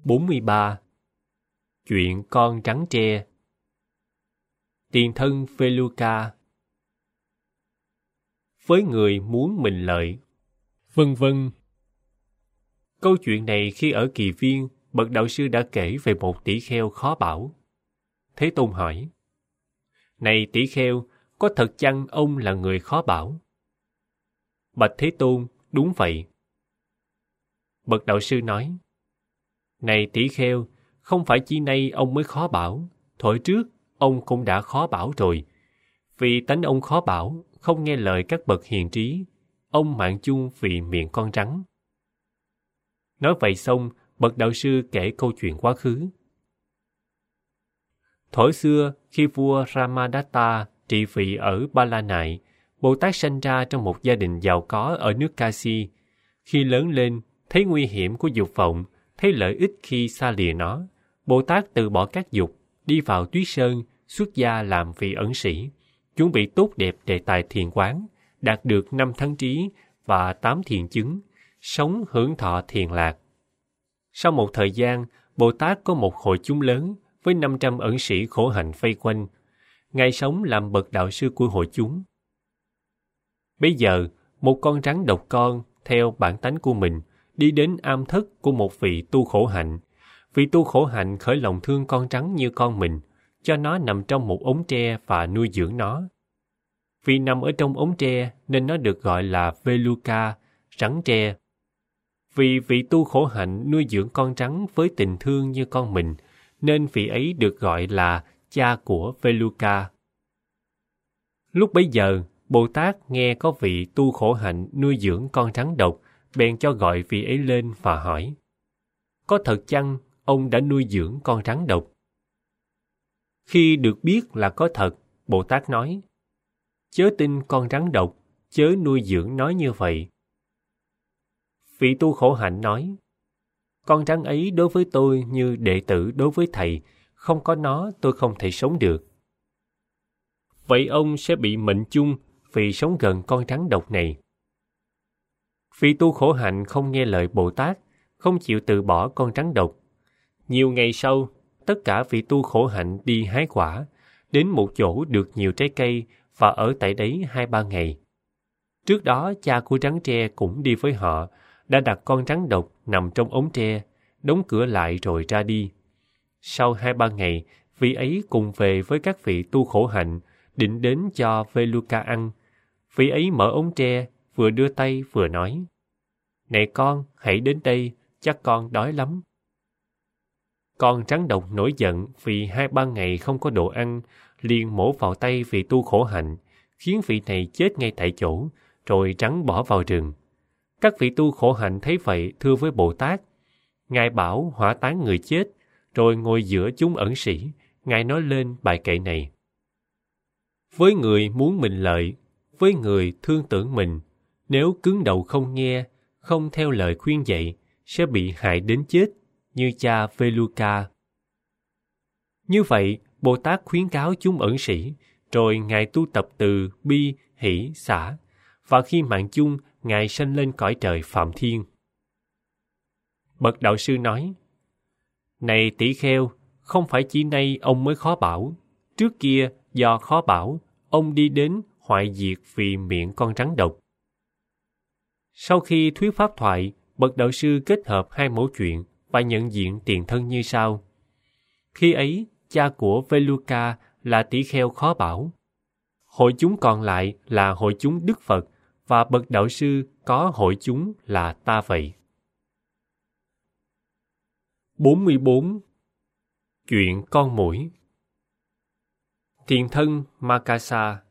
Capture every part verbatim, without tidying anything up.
bốn mươi ba. Chuyện con trắng tre. Tiền thân Feluca. Với người muốn mình lợi, vân vân. Câu chuyện này khi ở Kỳ Viên, bậc đạo sư đã kể về một tỷ kheo khó bảo. Thế Tôn hỏi: Này tỷ kheo, có thật chăng ông là người khó bảo? Bạch Thế Tôn, đúng vậy. Bậc đạo sư nói: Này tỷ kheo, không phải chỉ nay ông mới khó bảo, thuở trước ông cũng đã khó bảo rồi. Vì tánh ông khó bảo, không nghe lời các bậc hiền trí, ông mạng chung vì miệng con rắn. Nói vậy xong, bậc đạo sư kể câu chuyện quá khứ. Thuở xưa, khi vua Ramadatta trị vì ở Ba La Nại, Bồ Tát sanh ra trong một gia đình giàu có ở nước Kasi. Khi lớn lên, thấy nguy hiểm của dục vọng, thấy lợi ích khi xa lìa nó, Bồ Tát từ bỏ các dục, đi vào tuyết sơn, xuất gia làm vị ẩn sĩ, chuẩn bị tốt đẹp đề tài thiền quán, đạt được năm thắng trí và tám thiền chứng, sống hưởng thọ thiền lạc. Sau một thời gian, Bồ Tát có một hội chúng lớn với năm trăm ẩn sĩ khổ hạnh vây quanh. Ngài sống làm bậc đạo sư của hội chúng. Bây giờ, một con rắn độc con, theo bản tánh của mình, đi đến am thất của một vị tu khổ hạnh. Vị tu khổ hạnh khởi lòng thương con rắn như con mình, cho nó nằm trong một ống tre và nuôi dưỡng nó. Vì nằm ở trong ống tre nên nó được gọi là Feluca, rắn tre. Vì vị tu khổ hạnh nuôi dưỡng con rắn với tình thương như con mình, nên vị ấy được gọi là cha của Feluca. Lúc bấy giờ, Bồ Tát nghe có vị tu khổ hạnh nuôi dưỡng con rắn độc, bèn cho gọi vị ấy lên và hỏi: Có thật chăng ông đã nuôi dưỡng con rắn độc? Khi được biết là có thật, Bồ Tát nói: Chớ tin con rắn độc, chớ nuôi dưỡng nó như vậy. Vị tu khổ hạnh nói: Con rắn ấy đối với tôi như đệ tử đối với thầy, không có nó tôi không thể sống được. Vậy ông sẽ bị mệnh chung vì sống gần con rắn độc này. Vị tu khổ hạnh không nghe lời Bồ Tát, không chịu từ bỏ con rắn độc. Nhiều ngày sau, tất cả vị tu khổ hạnh đi hái quả, đến một chỗ được nhiều trái cây và ở tại đấy hai ba ngày. Trước đó, cha của rắn tre cũng đi với họ, đã đặt con rắn độc nằm trong ống tre, đóng cửa lại rồi ra đi. Sau hai ba ngày, vị ấy cùng về với các vị tu khổ hạnh, định đến cho Feluca ăn. Vị ấy mở ống tre, vừa đưa tay vừa nói: Này con, hãy đến đây, chắc con đói lắm. Con rắn độc nổi giận vì hai ba ngày không có đồ ăn, liền mổ vào tay vị tu khổ hạnh, khiến vị này chết ngay tại chỗ, rồi rắn bỏ vào rừng. Các vị tu khổ hạnh thấy vậy thưa với Bồ Tát. Ngài bảo hỏa táng người chết, rồi ngồi giữa chúng ẩn sĩ, Ngài nói lên bài kệ này: Với người muốn mình lợi, với người thương tưởng mình, nếu cứng đầu không nghe, không theo lời khuyên dạy, sẽ bị hại đến chết, như cha Feluca. Như vậy, Bồ Tát khuyến cáo chúng ẩn sĩ, rồi Ngài tu tập từ bi, hỷ, xả, và khi mạng chung, Ngài sanh lên cõi trời Phạm Thiên. Bậc đạo sư nói: Này tỷ kheo, không phải chỉ nay ông mới khó bảo. Trước kia, do khó bảo, ông đi đến hoại diệt vì miệng con rắn độc. Sau khi thuyết pháp thoại, bậc đạo sư kết hợp hai mẫu chuyện và nhận diện tiền thân như sau. Khi ấy, cha của Feluca là tỷ kheo khó bảo. Hội chúng còn lại là hội chúng Đức Phật, và bậc đạo sư có hội chúng là ta vậy. bốn mươi bốn. Chuyện con muỗi. Tiền thân Makasa.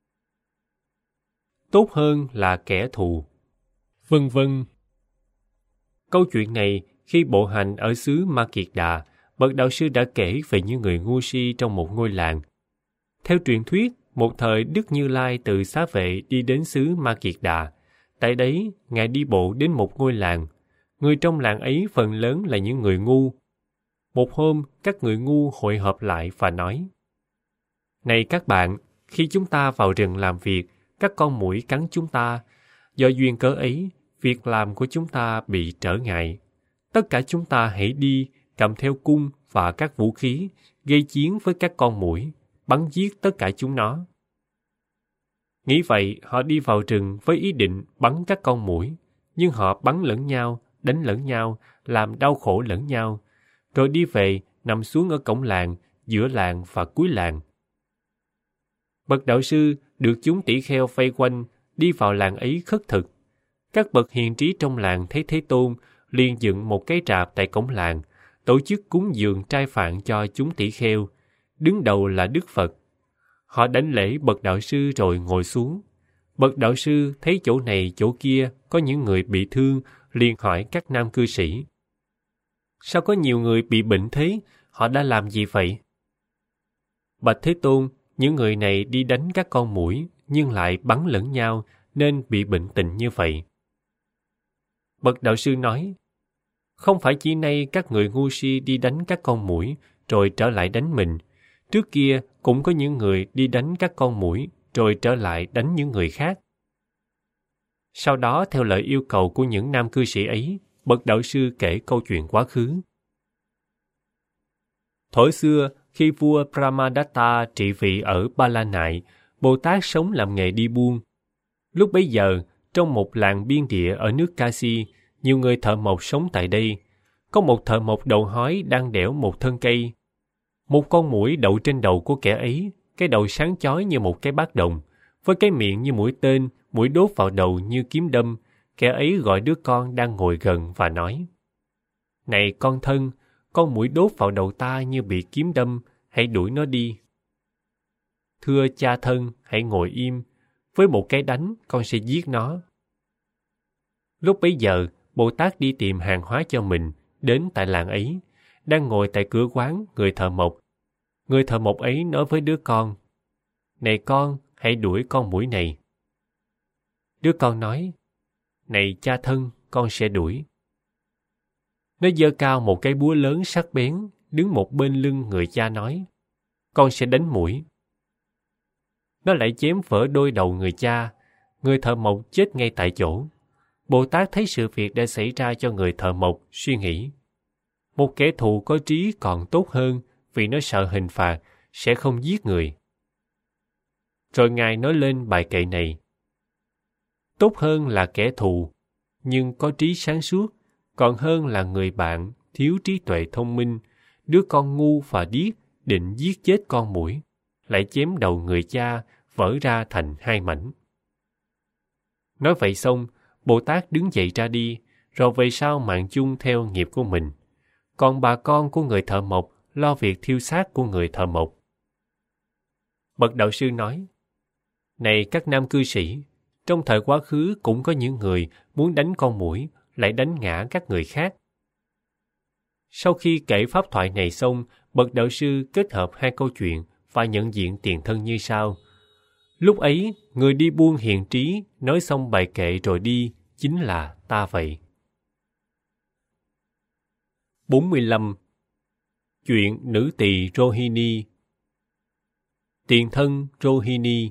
Tốt hơn là kẻ thù, vân vân. Câu chuyện này khi bộ hành ở xứ Ma Kiệt Đà, bậc đạo sư đã kể về những người ngu si trong một ngôi làng. Theo truyền thuyết, một thời Đức Như Lai từ Xá Vệ đi đến xứ Ma Kiệt Đà. Tại đấy, Ngài đi bộ đến một ngôi làng. Người trong làng ấy phần lớn là những người ngu. Một hôm, các người ngu hội họp lại và nói: Này các bạn, khi chúng ta vào rừng làm việc, các con muỗi cắn chúng ta. Do duyên cớ ấy, việc làm của chúng ta bị trở ngại. Tất cả chúng ta hãy đi cầm theo cung và các vũ khí, gây chiến với các con muỗi, bắn giết tất cả chúng nó. Nghĩ vậy, họ đi vào rừng với ý định bắn các con muỗi, nhưng họ bắn lẫn nhau, đánh lẫn nhau, làm đau khổ lẫn nhau, rồi đi về nằm xuống ở cổng làng, giữa làng và cuối làng. Bậc đạo sư được chúng tỷ kheo vây quanh, đi vào làng ấy khất thực. Các bậc hiền trí trong làng thấy Thế Tôn liền dựng một cái rạp tại cổng làng, tổ chức cúng dường trai phạn cho chúng tỷ kheo. Đứng đầu là Đức Phật. Họ đảnh lễ bậc đạo sư rồi ngồi xuống. Bậc đạo sư thấy chỗ này chỗ kia có những người bị thương, liền hỏi các nam cư sĩ: sao có nhiều người bị bệnh thế? Họ đã làm gì vậy? Bạch Thế Tôn, những người này đi đánh các con muỗi nhưng lại bắn lẫn nhau nên bị bệnh tình như vậy. Bậc đạo sư nói: không phải chỉ nay các người ngu si đi đánh các con muỗi rồi trở lại đánh mình. Trước kia cũng có những người đi đánh các con muỗi rồi trở lại đánh những người khác. Sau đó, theo lời yêu cầu của những nam cư sĩ ấy, bậc đạo sư kể câu chuyện quá khứ. Thuở xưa, khi vua Brahmadatta trị vì ở Ba La Nại, Bồ Tát sống làm nghề đi buôn. Lúc bấy giờ, trong một làng biên địa ở nước Kasi, nhiều người thợ mộc sống tại đây. Có một thợ mộc đầu hói đang đẽo một thân cây. Một con muỗi đậu trên đầu của kẻ ấy, cái đầu sáng chói như một cái bát đồng, với cái miệng như mũi tên, mũi đốt vào đầu như kiếm đâm. Kẻ ấy gọi đứa con đang ngồi gần và nói: này con thân, con muỗi đốt vào đầu ta như bị kiếm đâm, hãy đuổi nó đi. Thưa cha thân, hãy ngồi im, với một cái đánh con sẽ giết nó. Lúc bấy giờ, Bồ Tát đi tìm hàng hóa cho mình, đến tại làng ấy, đang ngồi tại cửa quán người thợ mộc. Người thợ mộc ấy nói với đứa con: này con, hãy đuổi con muỗi này. Đứa con nói: này cha thân, con sẽ đuổi. Nó giơ cao một cái búa lớn sắc bén, đứng một bên lưng người cha nói: con sẽ đánh muỗi. Nó lại chém vỡ đôi đầu người cha, người thợ mộc chết ngay tại chỗ. Bồ Tát thấy sự việc đã xảy ra cho người thợ mộc, suy nghĩ: một kẻ thù có trí còn tốt hơn, vì nó sợ hình phạt, sẽ không giết người. Rồi Ngài nói lên bài kệ này: tốt hơn là kẻ thù, nhưng có trí sáng suốt, còn hơn là người bạn thiếu trí tuệ thông minh, đứa con ngu và điếc định giết chết con muỗi, lại chém đầu người cha vỡ ra thành hai mảnh. Nói vậy xong, Bồ Tát đứng dậy ra đi, rồi về sau mạng chung theo nghiệp của mình. Còn bà con của người thợ mộc lo việc thiêu xác của người thợ mộc. Bậc đạo sư nói: này các nam cư sĩ, trong thời quá khứ cũng có những người muốn đánh con muỗi, lại đánh ngã các người khác. Sau khi kể pháp thoại này xong, bậc đạo sư kết hợp hai câu chuyện và nhận diện tiền thân như sau. Lúc ấy, người đi buôn hiền trí nói xong bài kệ rồi đi, chính là ta vậy. bốn mươi lăm. Chuyện nữ tỳ Rohini. Tiền thân Rohini.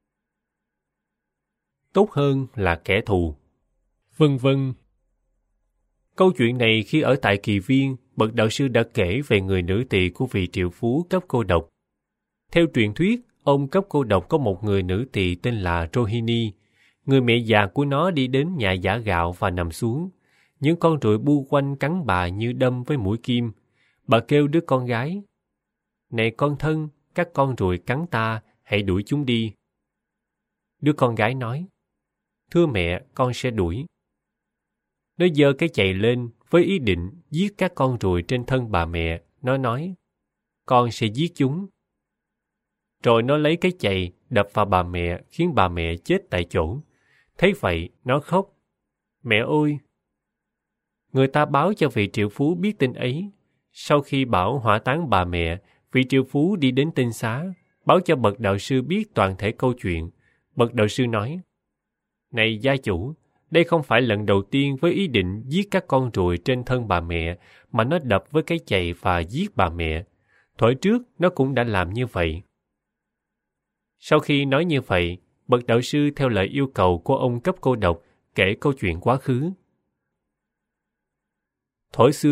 Tốt hơn là kẻ thù. Vân vân. Câu chuyện này khi ở tại Kỳ Viên, bậc đạo sư đã kể về người nữ tỳ của vị triệu phú cấp cô độc. Theo truyền thuyết, ông cấp cô độc có một người nữ tỳ tên là Rohini. Người mẹ già của nó đi đến nhà giã gạo và nằm xuống. Những con ruồi bu quanh cắn bà như đâm với mũi kim. Bà kêu đứa con gái: này con thân, các con ruồi cắn ta, hãy đuổi chúng đi. Đứa con gái nói: thưa mẹ, con sẽ đuổi. Nó giơ cái chày lên với ý định giết các con ruồi trên thân bà mẹ. Nó nói: con sẽ giết chúng. Rồi nó lấy cái chày đập vào bà mẹ, khiến bà mẹ chết tại chỗ. Thấy vậy, nó khóc: mẹ ơi! Người ta báo cho vị triệu phú biết tin ấy. Sau khi bảo hỏa táng bà mẹ, vị triệu phú đi đến tinh xá, báo cho bậc đạo sư biết toàn thể câu chuyện. Bậc đạo sư nói: này gia chủ, đây không phải lần đầu tiên với ý định giết các con ruồi trên thân bà mẹ mà nó đập với cái chày và giết bà mẹ. Thuở trước nó cũng đã làm như vậy. Sau khi nói như vậy, bậc đạo sư theo lời yêu cầu của ông cấp cô độc kể câu chuyện quá khứ. Thuở xưa,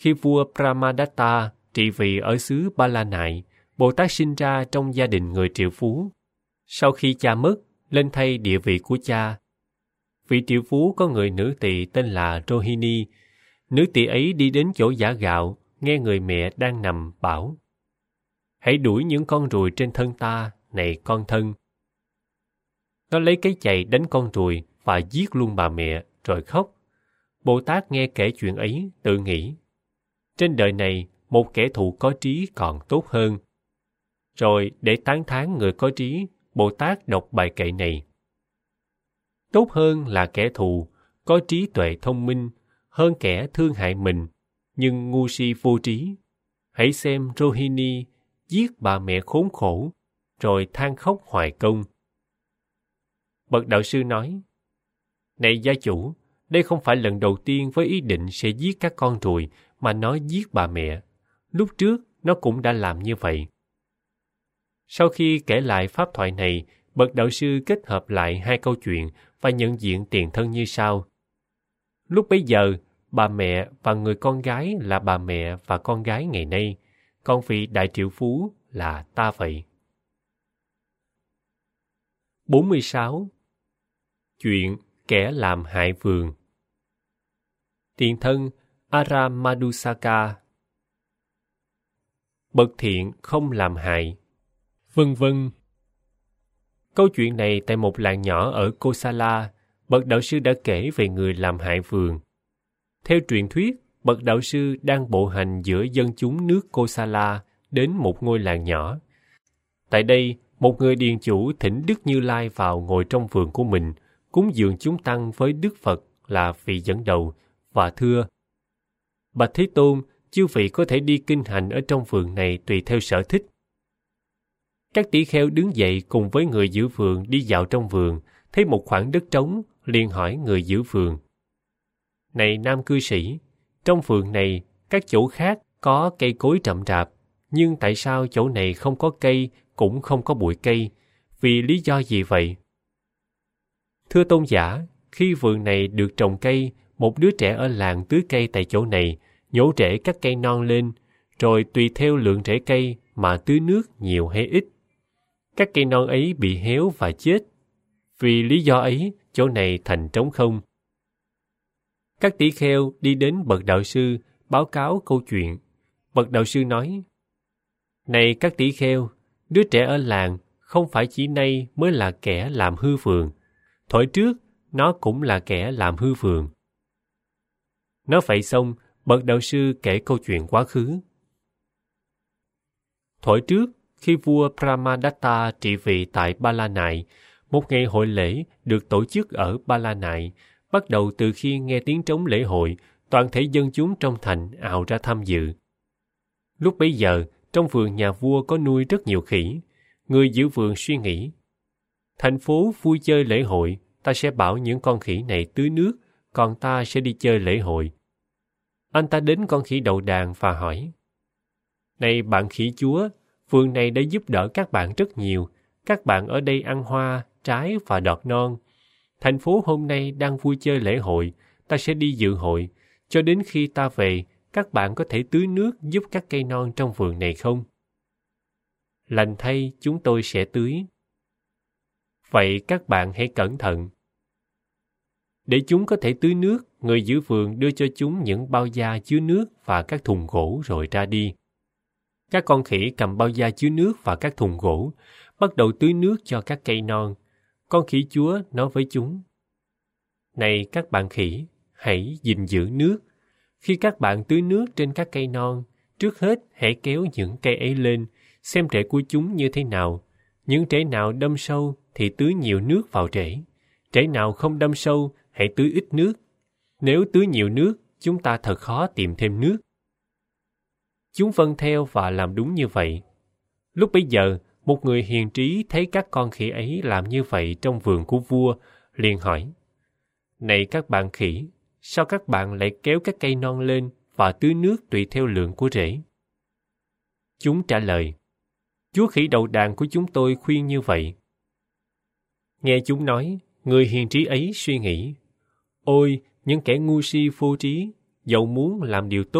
Khi vua Brahmadatta trị vì ở xứ Ba La Nại, Bồ Tát sinh ra trong gia đình người triệu phú. Sau khi cha mất, lên thay địa vị của cha. Vị triệu phú có người nữ tỳ tên là Rohini. Nữ tỳ ấy đi đến chỗ giã gạo, nghe người mẹ đang nằm, bảo: "Hãy đuổi những con ruồi trên thân ta, này con thân." Nó lấy cái chày đánh con ruồi và giết luôn bà mẹ, rồi khóc. Bồ Tát nghe kể chuyện ấy, tự nghĩ: trên đời này, một kẻ thù có trí còn tốt hơn. Rồi để tán thán người có trí, Bồ Tát đọc bài kệ này: tốt hơn là kẻ thù, có trí tuệ thông minh, hơn kẻ thương hại mình, nhưng ngu si vô trí. Hãy xem Rohini giết bà mẹ khốn khổ, rồi than khóc hoài công. Bậc đạo sư nói: này gia chủ, đây không phải lần đầu tiên với ý định sẽ giết các con ruồi mà nó giết bà mẹ. Lúc trước, nó cũng đã làm như vậy. Sau khi kể lại pháp thoại này, bậc đạo sư kết hợp lại hai câu chuyện và nhận diện tiền thân như sau. Lúc bấy giờ, bà mẹ và người con gái là bà mẹ và con gái ngày nay, còn vị đại triệu phú là ta vậy. bốn mươi sáu. Chuyện kẻ làm hại vườn. Tiền thân Aramadusaka. Bậc thiện không làm hại, vân vân. Câu chuyện này tại một làng nhỏ ở Kosala, bậc đạo sư đã kể về người làm hại vườn. Theo truyền thuyết, bậc đạo sư đang bộ hành giữa dân chúng nước Kosala đến một ngôi làng nhỏ. Tại đây, một người điền chủ thỉnh Đức Như Lai vào ngồi trong vườn của mình, cúng dường chúng tăng với Đức Phật là vị dẫn đầu, và thưa: bạch Thế Tôn, chư vị có thể đi kinh hành ở trong vườn này tùy theo sở thích. Các tỷ kheo đứng dậy cùng với người giữ vườn đi dạo trong vườn, thấy một khoảng đất trống, liền hỏi người giữ vườn: này nam cư sĩ, trong vườn này các chỗ khác có cây cối rậm rạp, nhưng tại sao chỗ này không có cây, cũng không có bụi cây, vì lý do gì vậy? Thưa tôn giả, khi vườn này được trồng cây, một đứa trẻ ở làng tưới cây tại chỗ này, nhổ rễ các cây non lên, rồi tùy theo lượng rễ cây mà tưới nước nhiều hay ít. Các cây non ấy bị héo và chết. Vì lý do ấy, chỗ này thành trống không. Các tỷ kheo đi đến bậc đạo sư, báo cáo câu chuyện. Bậc đạo sư nói: này các tỷ kheo, đứa trẻ ở làng không phải chỉ nay mới là kẻ làm hư vườn. Thuở trước, nó cũng là kẻ làm hư vườn. Nói vậy xong, bậc đạo sư kể câu chuyện quá khứ. Thuở trước, khi vua Brahmadatta trị vì tại Ba La Nại, một ngày hội lễ được tổ chức ở Ba La Nại, bắt đầu từ khi nghe tiếng trống lễ hội, toàn thể dân chúng trong thành ào ra tham dự. Lúc bấy giờ, trong vườn nhà vua có nuôi rất nhiều khỉ. Người giữ vườn suy nghĩ: thành phố vui chơi lễ hội, ta sẽ bảo những con khỉ này tưới nước, còn ta sẽ đi chơi lễ hội. Anh ta đến con khỉ đầu đàn và hỏi: này bạn khỉ chúa, vườn này đã giúp đỡ các bạn rất nhiều. Các bạn ở đây ăn hoa, trái và đọt non. Thành phố hôm nay đang vui chơi lễ hội, ta sẽ đi dự hội. Cho đến khi ta về, các bạn có thể tưới nước giúp các cây non trong vườn này không? Lành thay, chúng tôi sẽ tưới. Vậy các bạn hãy cẩn thận. Để chúng có thể tưới nước, người giữ vườn đưa cho chúng những bao da chứa nước và các thùng gỗ rồi ra đi. Các con khỉ cầm bao da chứa nước và các thùng gỗ, bắt đầu tưới nước cho các cây non. Con khỉ chúa nói với chúng: này các bạn khỉ, hãy gìn giữ nước. Khi các bạn tưới nước trên các cây non, trước hết hãy kéo những cây ấy lên, xem rễ của chúng như thế nào. Những rễ nào đâm sâu thì tưới nhiều nước vào rễ. Rễ nào không đâm sâu, hãy tưới ít nước. Nếu tưới nhiều nước, chúng ta thật khó tìm thêm nước. Chúng vâng theo và làm đúng như vậy. Lúc bấy giờ, một người hiền trí thấy các con khỉ ấy làm như vậy trong vườn của vua, liền hỏi: này các bạn khỉ, sao các bạn lại kéo các cây non lên và tưới nước tùy theo lượng của rễ? Chúng trả lời: chúa khỉ đầu đàn của chúng tôi khuyên như vậy. Nghe chúng nói, người hiền trí ấy suy nghĩ: ôi, những kẻ ngu si vô trí, dẫu muốn làm điều tốt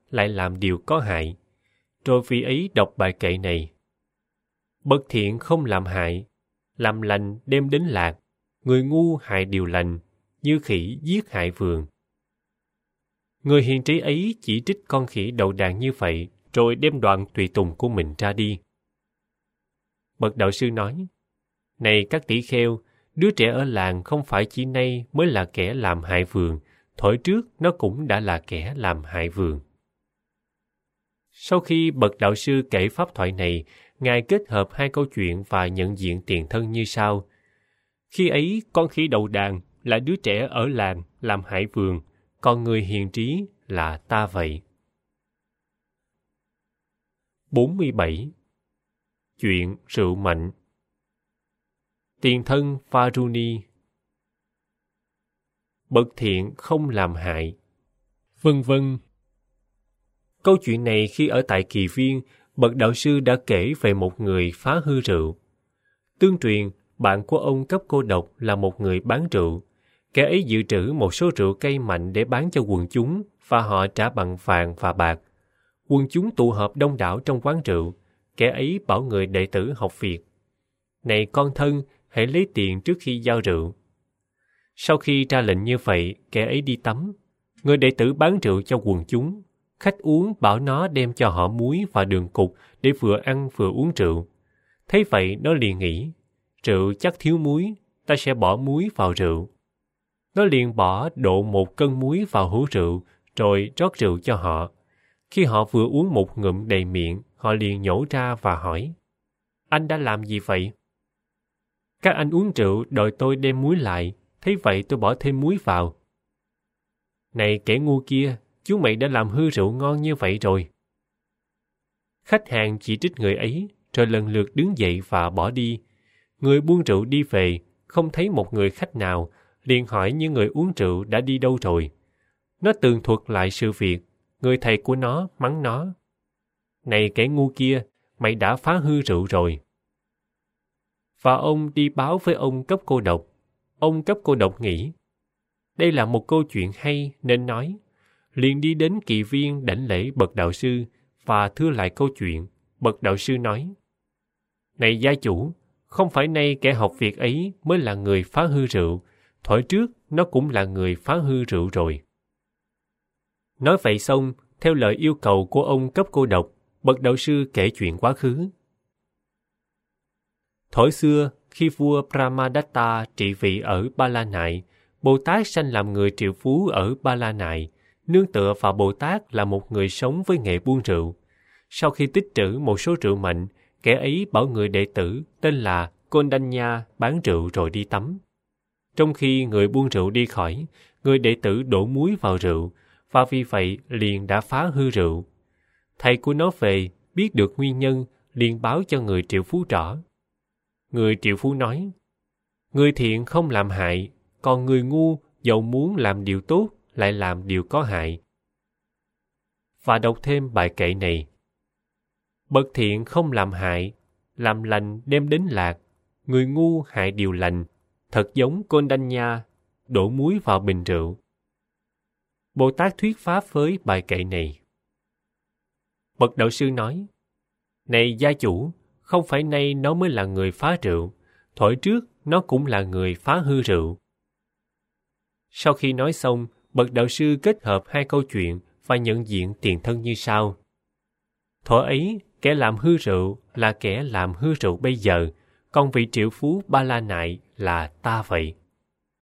lại làm điều có hại. Rồi vị ấy đọc bài kệ này. Bậc thiện không làm hại, làm lành đem đến lạc, người ngu hại điều lành, như khỉ giết hại vườn. Người hiền trí ấy chỉ trích con khỉ đầu đàn như vậy, rồi đem đoạn tùy tùng của mình ra đi. Bậc đạo sư nói, này các tỷ kheo, đứa trẻ ở làng không phải chỉ nay mới là kẻ làm hại vườn, thuở trước nó cũng đã là kẻ làm hại vườn. Sau khi bậc đạo sư kể pháp thoại này, Ngài kết hợp hai câu chuyện và nhận diện tiền thân như sau. Khi ấy, con khỉ đầu đàn là đứa trẻ ở làng làm hại vườn, còn người hiền trí là ta vậy. bốn mươi bảy. Chuyện rượu mạnh. Tiền thân Varuni. Bậc thiện không làm hại, vân vân. Câu chuyện này khi ở tại Kỳ Viên, bậc đạo sư đã kể về một người phá hư rượu. Tương truyền, bạn của ông Cấp Cô Độc là một người bán rượu. Kẻ ấy dự trữ một số rượu cây mạnh để bán cho quần chúng và họ trả bằng vàng và bạc. Quần chúng tụ họp đông đảo trong quán rượu. Kẻ ấy bảo người đệ tử học việc. Này con thân, hãy lấy tiền trước khi giao rượu. Sau khi ra lệnh như vậy, kẻ ấy đi tắm. Người đệ tử bán rượu cho quần chúng. Khách uống bảo nó đem cho họ muối và đường cục để vừa ăn vừa uống rượu. Thấy vậy nó liền nghĩ, rượu chắc thiếu muối, ta sẽ bỏ muối vào rượu. Nó liền bỏ độ một cân muối vào hũ rượu, rồi rót rượu cho họ. Khi họ vừa uống một ngụm đầy miệng, họ liền nhổ ra và hỏi, anh đã làm gì vậy? Các anh uống rượu đòi tôi đem muối lại, thấy vậy tôi bỏ thêm muối vào. Này kẻ ngu kia, chú mày đã làm hư rượu ngon như vậy rồi. Khách hàng chỉ trích người ấy, rồi lần lượt đứng dậy và bỏ đi. Người buôn rượu đi về, không thấy một người khách nào, liền hỏi những người uống rượu đã đi đâu rồi. Nó tường thuật lại sự việc, người thầy của nó mắng nó. Này kẻ ngu kia, mày đã phá hư rượu rồi. Và ông đi báo với ông Cấp Cô Độc. Ông Cấp Cô Độc nghĩ, đây là một câu chuyện hay nên nói. Liền đi đến Kỳ Viên đảnh lễ bậc đạo sư và thưa lại câu chuyện. Bậc đạo sư nói, này gia chủ, không phải nay kẻ học việc ấy mới là người phá hư rượu, thuở trước nó cũng là người phá hư rượu rồi. Nói vậy xong, theo lời yêu cầu của ông Cấp Cô Độc, bậc đạo sư kể chuyện quá khứ. Thuở xưa, khi vua Brahmadatta trị vì ở Ba La Nại, Bồ Tát sanh làm người triệu phú ở Ba La Nại, nương tựa vào Bồ Tát là một người sống với nghề buôn rượu. Sau khi tích trữ một số rượu mạnh, kẻ ấy bảo người đệ tử tên là Kondanya bán rượu rồi đi tắm. Trong khi người buôn rượu đi khỏi, người đệ tử đổ muối vào rượu, và vì vậy liền đã phá hư rượu. Thầy của nó về, biết được nguyên nhân, liền báo cho người triệu phú rõ. Người triệu phú nói, người thiện không làm hại, còn người ngu dẫu muốn làm điều tốt lại làm điều có hại. Và đọc thêm bài kệ này. Bậc thiện không làm hại, làm lành đem đến lạc, người ngu hại điều lành, thật giống Kondanya, đổ muối vào bình rượu. Bồ Tát thuyết pháp với bài kệ này. Bậc đạo sư nói, này gia chủ, không phải nay nó mới là người phá rượu, thuở trước nó cũng là người phá hư rượu. Sau khi nói xong, bậc đạo sư kết hợp hai câu chuyện và nhận diện tiền thân như sau. Thuở ấy, kẻ làm hư rượu là kẻ làm hư rượu bây giờ, còn vị triệu phú Ba La Nại là ta vậy.